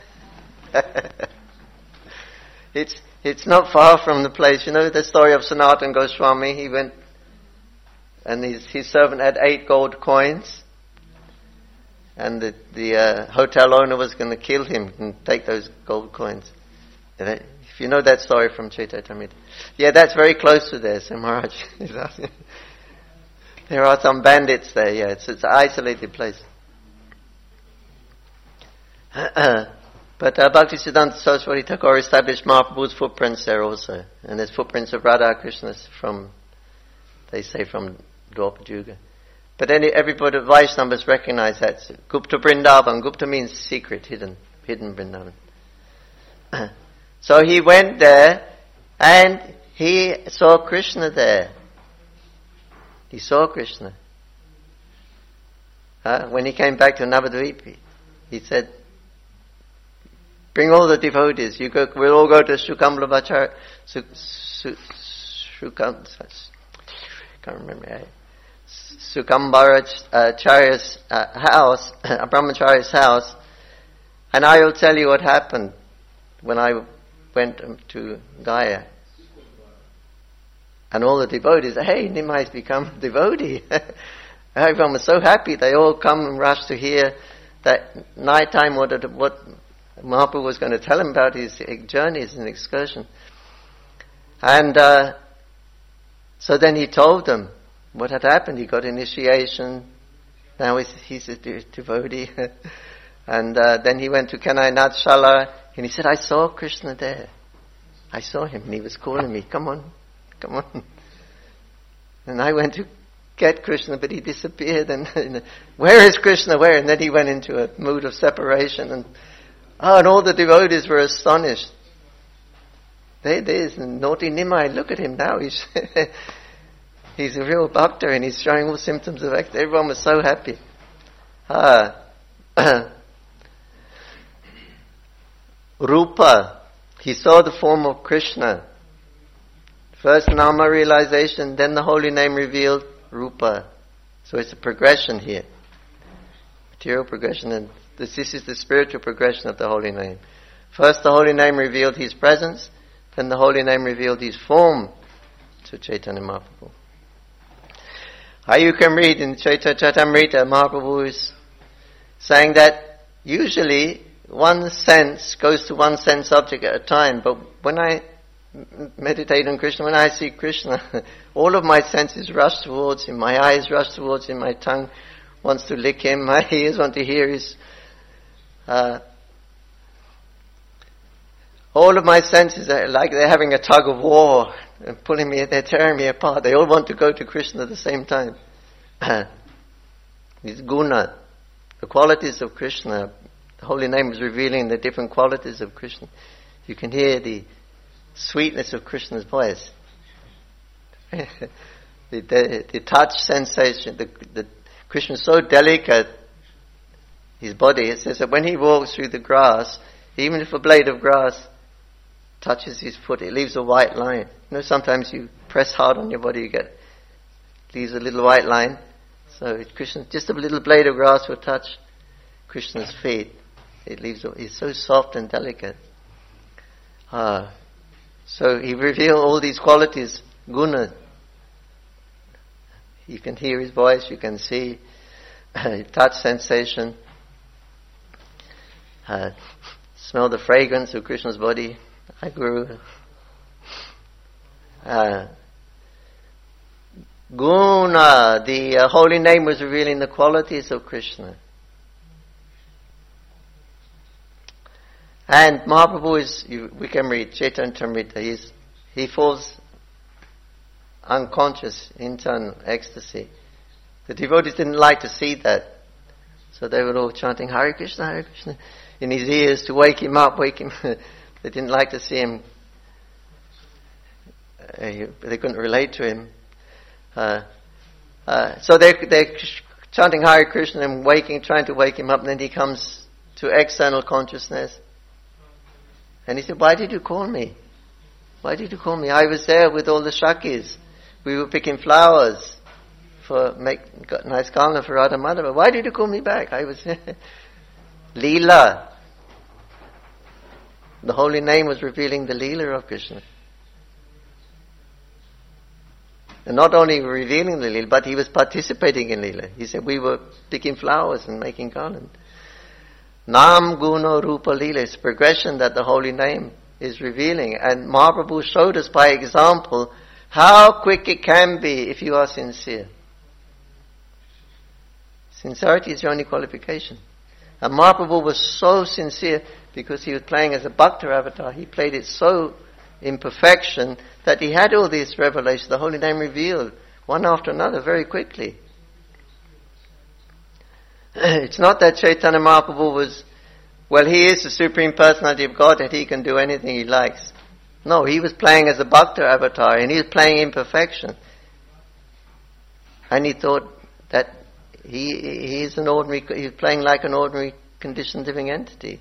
It's not far from the place. You know the story of Sanatan Goswami? He went and his servant had 8 gold coins, and the hotel owner was going to kill him and take those gold coins. If you know that story from Chaitanya Charitamrita. Yeah, that's very close to there, so Maharaj is asking. There are some bandits there, yeah. It's an isolated place. But Bhaktisiddhanta Saraswati Thakur established Mahaprabhu's footprints there also. And there's footprints of Radha Krishna from, they say, from Dwapara Yuga. But everybody, Vaishnavas recognize that. Gupta Vrindavan. Gupta means secret, hidden Vrindavan. So he went there and he saw Krishna there. He saw Krishna. When he came back to Navadvip, he said, bring all the devotees. can't remember, Sukambharacharya's house, Brahmacharya's house, and I will tell you what happened when I went to Gaya. And all the devotees, hey, Nimai's become a devotee. Everyone was so happy. They all come and rush to hear that night time what Mahaprabhu was going to tell him about his journeys and excursion. And so then he told them what had happened. He got initiation. Now he's a devotee. And then he went to Kanai Shala, and he said, I saw Krishna there. I saw him, and he was calling me, come on. And I went to get Krishna, but he disappeared. And where is Krishna? Where? And then he went into a mood of separation. And all the devotees were astonished. There's naughty Nimai. Look at him now. He's a real bhakta, and he's showing all symptoms of ecstasy. Everyone was so happy. Rupa. He saw the form of Krishna. First Nama realization, then the holy name revealed, Rupa. So it's a progression here. Material progression, and this is the spiritual progression of the holy name. First the holy name revealed his presence, then the holy name revealed his form to Chaitanya Mahaprabhu. How you can read in Chaitanya Charitamrita, Mahaprabhu is saying that usually one sense goes to one sense object at a time, but when I meditate on Krishna, when I see Krishna, all of my senses rush towards him. My eyes rush towards him. My tongue wants to lick him. My ears want to hear his. All of my senses are like they're having a tug of war and pulling me. They're tearing me apart. They all want to go to Krishna at the same time. This guna, the qualities of Krishna. The holy name is revealing the different qualities of Krishna. You can hear the sweetness of Krishna's voice. the touch sensation, the Krishna is so delicate, his body, it says that when he walks through the grass, even if a blade of grass touches his foot, it leaves a white line. You know, sometimes you press hard on your body, leaves a little white line. So Krishna, just a little blade of grass will touch Krishna's feet. It's so soft and delicate. So he revealed all these qualities, guna. You can hear his voice, you can see touch sensation, smell the fragrance of Krishna's body. I grew. Guna, the holy name was revealing the qualities of Krishna. And Mahaprabhu we can read Chaitanya Charitamrita, he falls unconscious, internal ecstasy. The devotees didn't like to see that. So they were all chanting Hare Krishna in his ears to wake him up. They didn't like to see him. They couldn't relate to him. So they're chanting Hare Krishna and trying to wake him up, and then he comes to external consciousness. And he said, why did you call me? Why did you call me? I was there with all the Shakis. We were picking flowers got nice garland for Radha Madhava. Why did you call me back? I was Leela. The holy name was revealing the Leela of Krishna. And not only revealing the Leela, but he was participating in Leela. He said, we were picking flowers and making garland. Nam Guna Rupa Leela is progression that the holy name is revealing. And Mahaprabhu showed us by example how quick it can be if you are sincere. Sincerity is your only qualification. And Mahaprabhu was so sincere because he was playing as a Bhakta avatar. He played it so in perfection that he had all these revelations, the holy name revealed, one after another, very quickly. It's not that Chaitanya Mahaprabhu he is the Supreme Personality of God and he can do anything he likes. No, he was playing as a Bhakta avatar and he was playing in perfection. And he thought that he's playing like an ordinary conditioned living entity.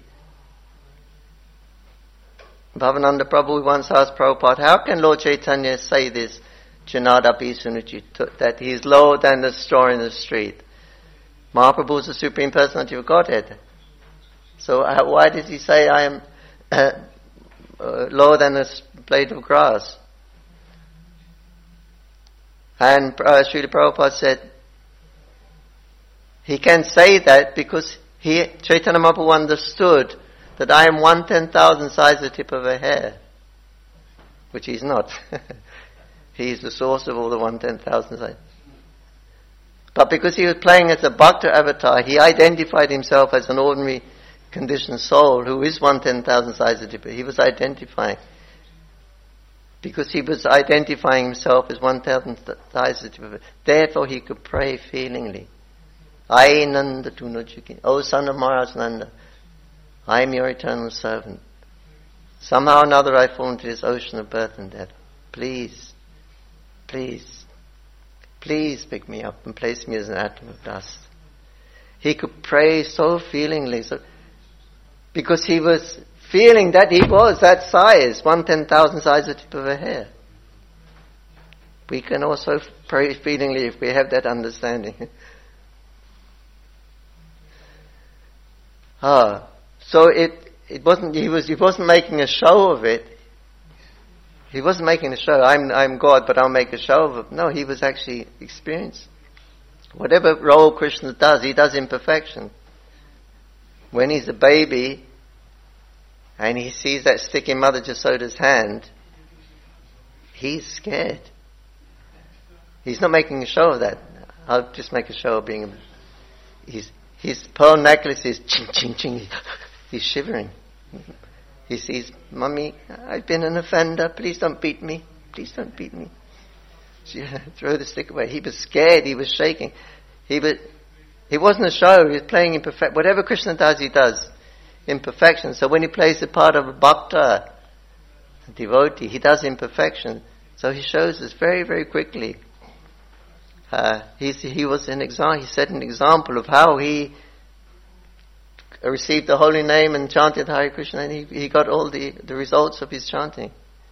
Bhavananda Prabhu once asked Prabhupada, how can Lord Chaitanya say this? Chinadapi Sunuchi, that he is lower than the straw in the street. Mahaprabhu is the Supreme Personality of Godhead. So why does he say I am lower than a blade of grass? And Srila Prabhupada said, he can say that because Chaitanya Mahaprabhu understood that I am 1/10,000th size the tip of a hair, which he's not. He is the source of all the 1/10,000th size. But because he was playing as a Bhakta avatar, he identified himself as an ordinary conditioned soul who is 1/10,000th size the tip. He was identifying. Because he was identifying himself as 1/1000th size the tip of a hair. Therefore he could pray feelingly. I Nanda Tunojuki, O son of Maharaj Nanda, I am your eternal servant. Somehow or another I fall into this ocean of birth and death. Please, please, please pick me up and place me as an atom of dust. He could pray so feelingly, because he was feeling that he was that size, 1/10,000th size the tip of a hair. We can also pray feelingly if we have that understanding. So it wasn't, he wasn't making a show of it. He wasn't making a show, I'm God, but I'll make a show of it. No, he was actually experienced. Whatever role Krishna does, he does in perfection. When he's a baby, and he sees that stick in Mother Jasoda's hand, he's scared. He's not making a show of that. I'll just make a show of being his pearl necklace is ching, ching, ching. He's shivering. He sees, Mummy, I've been an offender. Please don't beat me. Please don't beat me. She threw the stick away. He was scared. He was shaking. He wasn't a show. He was playing in perfection. Whatever Krishna does, he does in perfection. So when he plays the part of a bhakta, a devotee, he does in perfection. So he shows us very, very quickly. He was an example. He set an example of how he received the holy name and chanted Hare Krishna, and he got all the results of his chanting.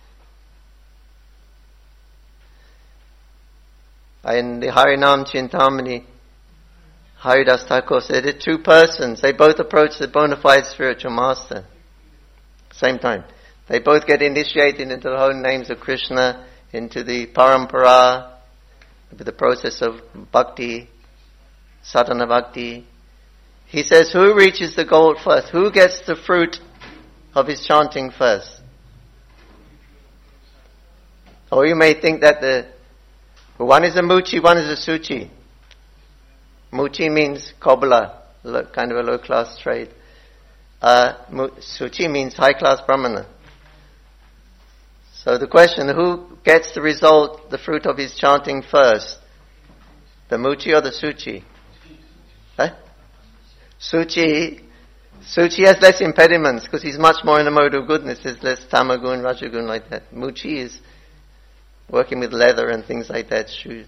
In the Harinam Chintamani, Haridas Thakur said there are two persons. They both approach the bona fide spiritual master. Same time. They both get initiated into the holy names of Krishna, into the parampara, with the process of bhakti, sadhana bhakti. He says, who reaches the goal first? Who gets the fruit of his chanting first? Or you may think that one is a muchi, one is a suchi. Muchi means cobbler, kind of a low-class trade. Suchi means high-class brahmana. So the question, who gets the result, the fruit of his chanting first? The muchi or the suchi? Suchi has less impediments because he's much more in the mode of goodness. There's less tamagun, rajagun like that. Muchi is working with leather and things like that.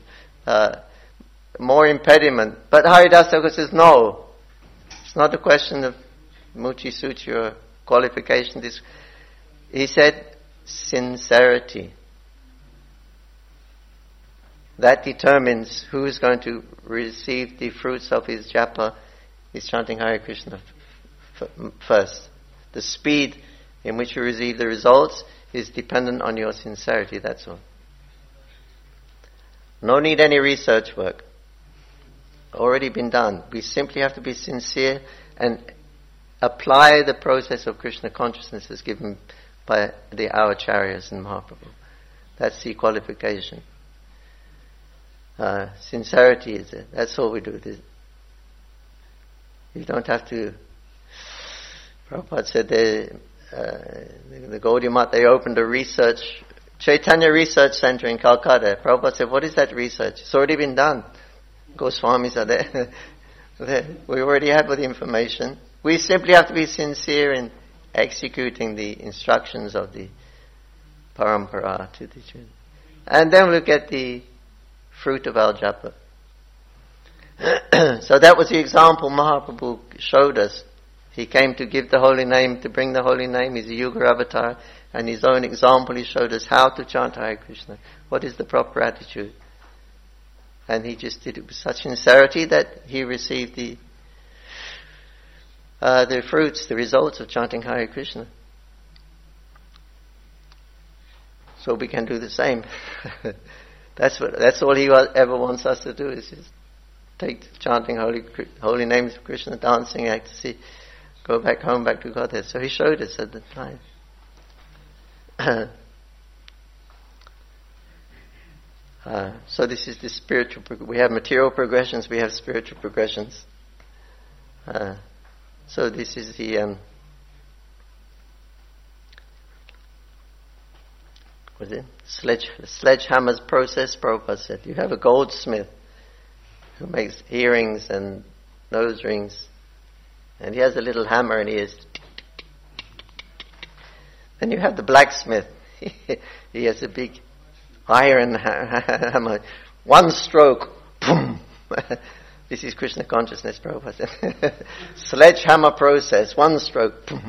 More impediment. But Haridas Thakur says, no. It's not a question of muchi, suchi or qualification. He said, sincerity. That determines who is going to receive the fruits of his japa, his chanting Hare Krishna first. The speed in which you receive the results is dependent on your sincerity, that's all. No need any research work. Already been done. We simply have to be sincere and apply the process of Krishna consciousness as given by our Acharyas and Mahaprabhu. That's the qualification. Sincerity is it. That's all we do. You don't have to. Prabhupada said the Gaudiya Math, they opened a research, Chaitanya Research Center in Calcutta. Prabhupada said, what is that research? It's already been done. Goswamis are there. We already have the information. We simply have to be sincere in executing the instructions of the parampara to the children. And then we'll get the fruit of our japa. So that was the example Mahaprabhu showed us. He came to give the holy name, to bring the holy name. He's a Yuga avatar. And his own example, he showed us how to chant Hare Krishna. What is the proper attitude? And he just did it with such sincerity that he received the fruits, the results of chanting Hare Krishna. So we can do the same. That's all he ever wants us to do, is just take chanting holy names of Krishna, dancing, ecstasy, go back home, back to Godhead. So he showed us at the time. So this is the spiritual. We have material progressions. We have spiritual progressions. So this is the what is it? Sledgehammer's process. Prabhupada said, you have a goldsmith who makes earrings and nose rings, and he has a little hammer and he is. Then you have the blacksmith. He has a big iron hammer. One stroke, boom. This is Krishna consciousness, Prabhupada said. Sledgehammer process, one stroke, boom.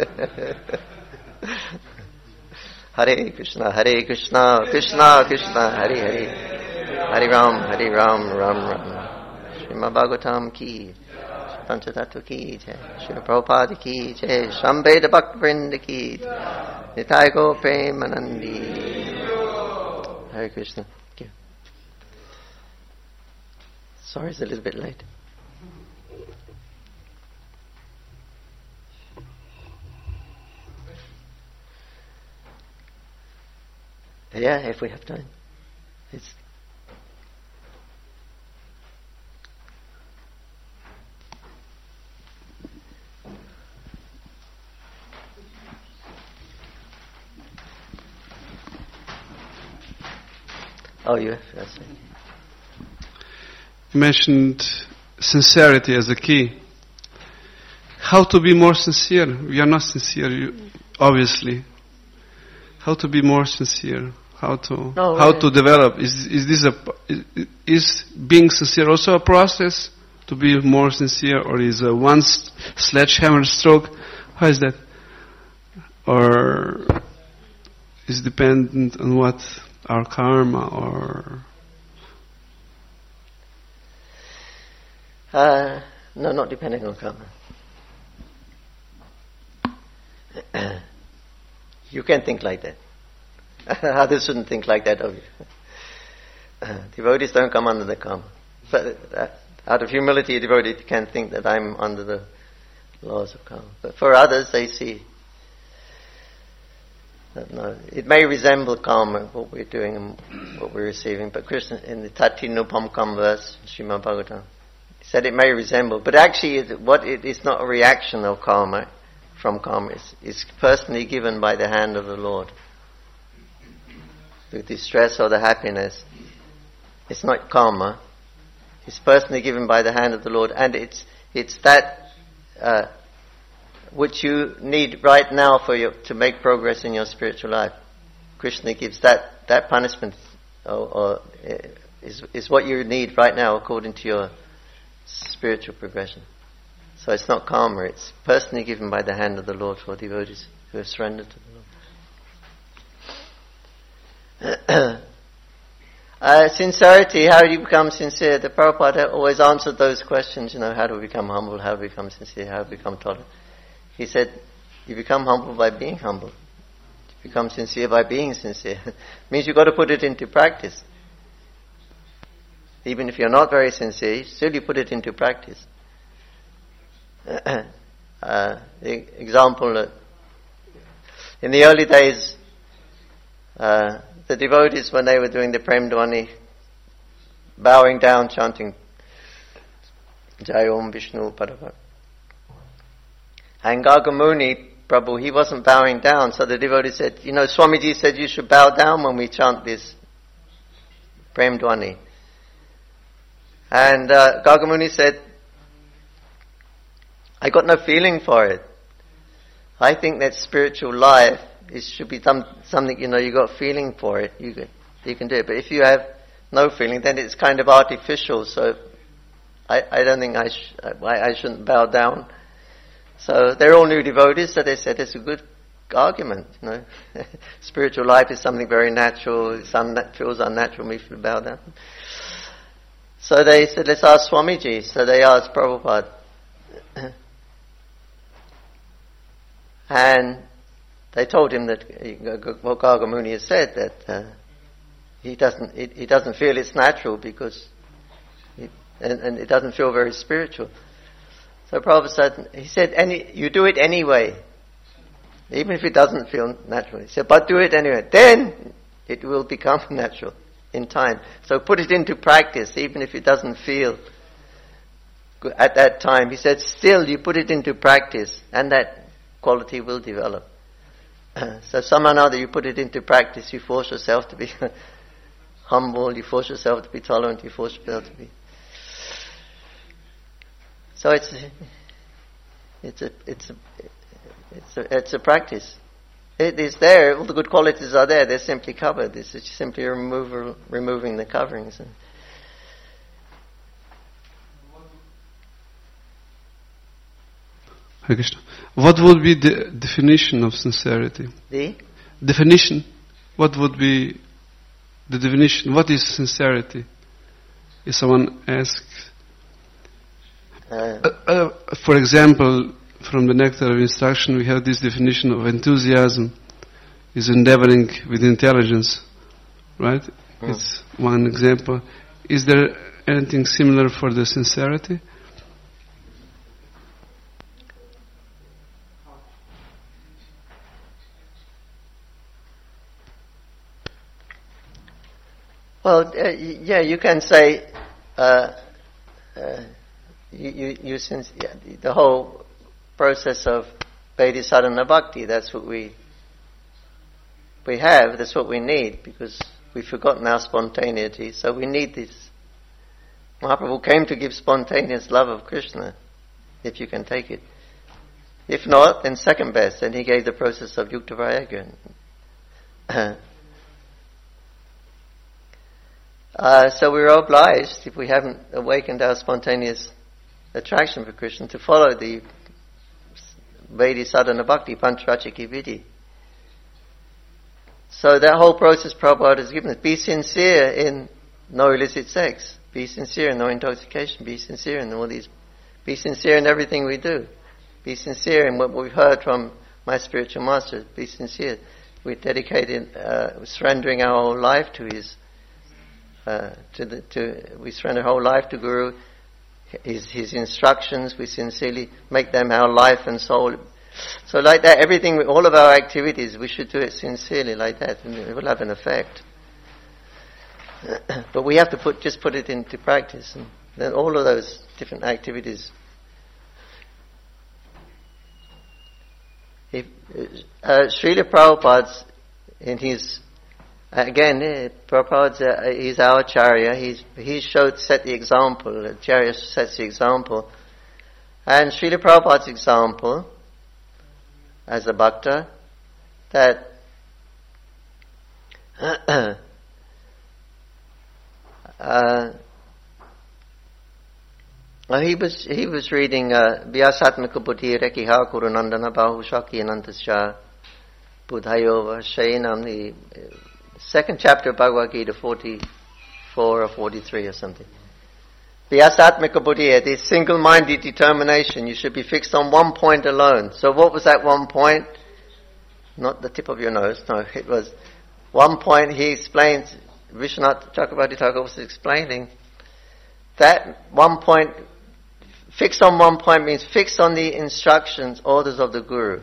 Hare Krishna, Krishna Krishna, Hare Hare. Hare Ram, Ram Ram. Srimad Bhagavatam ki, Panchatattva ki jai, Srila Prabhupada ki jai, Shambheda Bhakta Vrinda ki jai, Nitai Go Premanandi. Hare Krishna. Thank you. Sorry, it's a little bit late. Yeah, if we have time. Oh, you have? Yes. You mentioned sincerity as a key. How to be more sincere? We are not sincere, obviously. How to be more sincere? How to develop? Is being sincere also a process to be more sincere, or is a one sledgehammer stroke? How is that? Or is dependent on what? Our karma, or no, not depending on karma. You can think like that. Others shouldn't think like that of you. Devotees don't come under the karma. But out of humility, a devotee can think that I'm under the laws of karma. But for others, they see that no, it may resemble karma, what we're doing and what we're receiving. But Krishna, in the Tati Nupamkam verse, Srimad Bhagavatam, he said it may resemble, but actually it is not a reaction of karma, from karma. It's personally given by the hand of the Lord. The distress or the happiness, it's not karma. It's personally given by the hand of the Lord, and it's that which you need right now to make progress in your spiritual life. Krishna gives that punishment, is what you need right now according to your spiritual progression. So it's not karma, it's personally given by the hand of the Lord for devotees who have surrendered to the Lord. Sincerity, how do you become sincere? The Prabhupada always answered those questions, how do we become humble, how do we become sincere, how do we become tolerant. He said, you become humble by being humble. You become sincere by being sincere. Means you've got to put it into practice. Even if you're not very sincere, still you put it into practice. The example, in the early days, the devotees, when they were doing the Prem Dhwani, bowing down, chanting Jai Om Vishnu Padava. And Gargamuni Prabhu, he wasn't bowing down, so the devotee said, Swamiji said you should bow down when we chant this Prem Dhwani. And Gargamuni said, I got no feeling for it. I think that spiritual life should be something, you got feeling for it, you can do it. But if you have no feeling, then it's kind of artificial, so I don't think I shouldn't bow down. So they're all new devotees, so they said it's a good argument, Spiritual life is something very natural. It feels unnatural me to bow down. So they said, let's ask Swamiji. So they asked Prabhupada. And they told him that what Garga Muni has said, that he doesn't feel it's natural because and it doesn't feel very spiritual. So Prabhupada said, you do it anyway, even if it doesn't feel natural. He said, but do it anyway. Then it will become natural in time. So put it into practice, even if it doesn't feel good at that time. He said, still you put it into practice, and that quality will develop. So somehow or other you put it into practice, you force yourself to be humble, you force yourself to be tolerant, you force yourself to be... So it's a practice. It is there, all the good qualities are there, they're simply covered. It's simply removing the coverings. Hare Krishna. What would be the definition of sincerity? The definition. What would be the definition? What is sincerity? If someone asks, for example, from the Nectar of Instruction, we have this definition of enthusiasm is endeavoring with intelligence, right? It's one example. Is there anything similar for the sincerity? Well, you can say the whole process of Vaidhi Sadhana Bhakti. That's what we have. That's what we need, because we've forgotten our spontaneity. So we need this. Mahaprabhu came to give spontaneous love of Krishna, if you can take it. If not, then second best. And he gave the process of Yukta Viraga. So we're obliged, if we haven't awakened our spontaneous attraction for Krishna, to follow the Vaidhi Sadhana Bhakti, Pancharachiki Vidhi. So that whole process Prabhupada has given us. Be sincere in no illicit sex. Be sincere in no intoxication. Be sincere in all these. Be sincere in everything we do. Be sincere in what we've heard from my spiritual master. Be sincere. We're dedicated, surrendering our whole life to his. We surrender our whole life to Guru, his instructions. We sincerely make them our life and soul. So like that, everything, all of our activities, we should do it sincerely like that, and it will have an effect. But we have to put it into practice, and then all of those different activities. Srila Prabhupada's, in his, again, Prabhupada, he's our Acharya. He set the example. Acharya sets the example, and Srila Prabhupada's example as a bhakta, that he was reading Vyasatmika Buddhi Rekiha Kurunandana Bahu Shaki Anantasya Buddhayova Shayanam, the second chapter of Bhagavad Gita, 44 or 43 or something. Vyasatmika Buddhi, this single-minded determination, you should be fixed on one point alone. So what was that one point? Not the tip of your nose, no, it was one point. He explains, Vishwanath Chakravarti Thakur was explaining, that one point, fixed on one point means fixed on the instructions, orders of the Guru.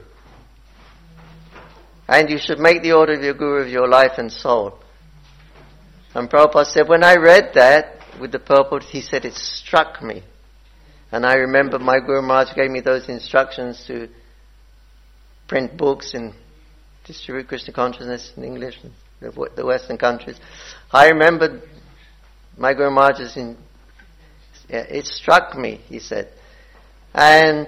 And you should make the order of your Guru of your life and soul. And Prabhupada said, when I read that, with the purport, he said, it struck me. And I remember my Guru Maharaj gave me those instructions to print books and distribute Krishna consciousness in English in the Western countries. I remembered my Guru Maharaj's it struck me, he said. And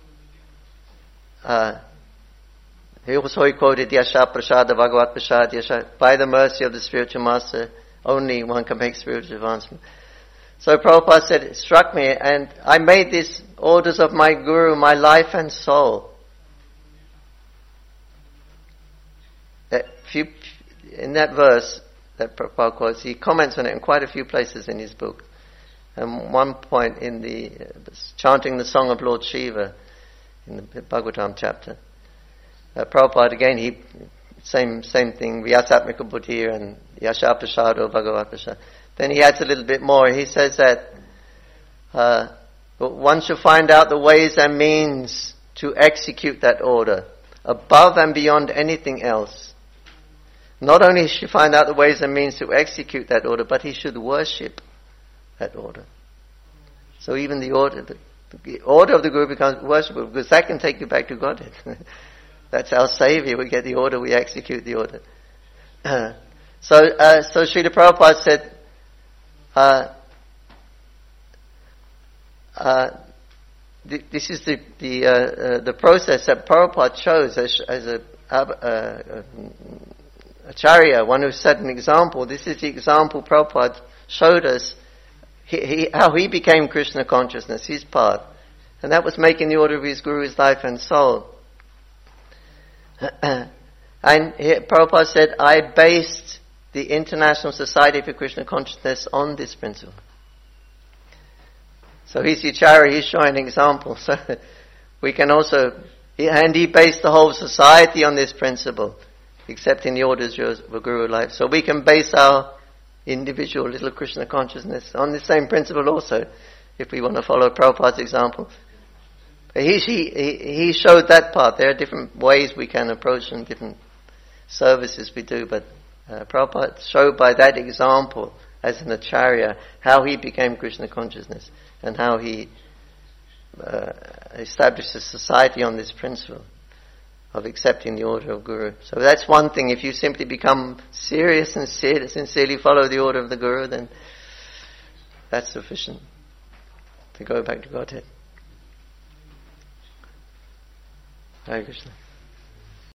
he also quoted Yasha Prasada Bhagavat Prasad, Yasha, by the mercy of the spiritual master, only one can make spiritual advancement. So Prabhupada said, it struck me, and I made these orders of my Guru my life and soul. in that verse that Prabhupada quotes, he comments on it in quite a few places in his book. And one point in the chanting the song of Lord Shiva in the Bhagavatam chapter, Prabhupada again, same thing, Vyasatmika Buddhir and Yasha Prasado Bhagavat Prasad. Then he adds a little bit more. He says that one should find out the ways and means to execute that order above and beyond anything else. Not only should he find out the ways and means to execute that order, but he should worship that order. So even the order of the Guru becomes worshipable, because that can take you back to Godhead. That's our Savior. We get the order, we execute the order. So Srila Prabhupada said, this is the process that Prabhupada chose as a Acharya, one who set an example. This is the example Prabhupada showed us how he became Krishna consciousness, his path. And that was making the order of his Guru's life and soul. And Prabhupada said, I based the International Society for Krishna Consciousness on this principle. So he's the Acharya, he's showing an example. So we can also, and he based the whole society on this principle, accepting the orders of a Guru life. So we can base our individual little Krishna consciousness on the same principle also, if we want to follow Prabhupada's example. He showed that part. There are different ways we can approach and different services we do, but Prabhupada showed by that example as an Acharya how he became Krishna consciousness and how he established a society on this principle of accepting the order of Guru. So that's one thing. If you simply become serious and sincerely follow the order of the Guru, then that's sufficient to go back to Godhead. Hare Krishna.